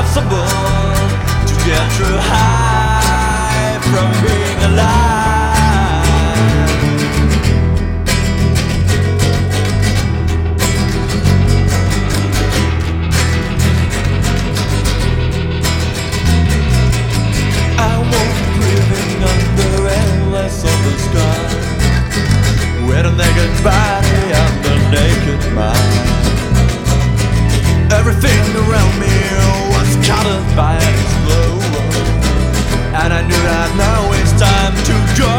impossible to get too high from being alive. I won't be living under endless open sky, with a naked body and a naked mind. Everything around me was colored by its glow, and I knew that now it's time to go.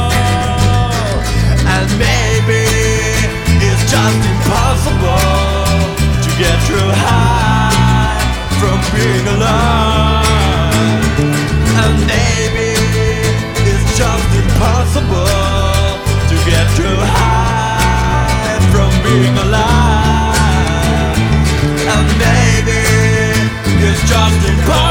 And maybe it's just impossible to get too high from being alive. And maybe it's just impossible to get too high from being alive. And maybe it's just impossible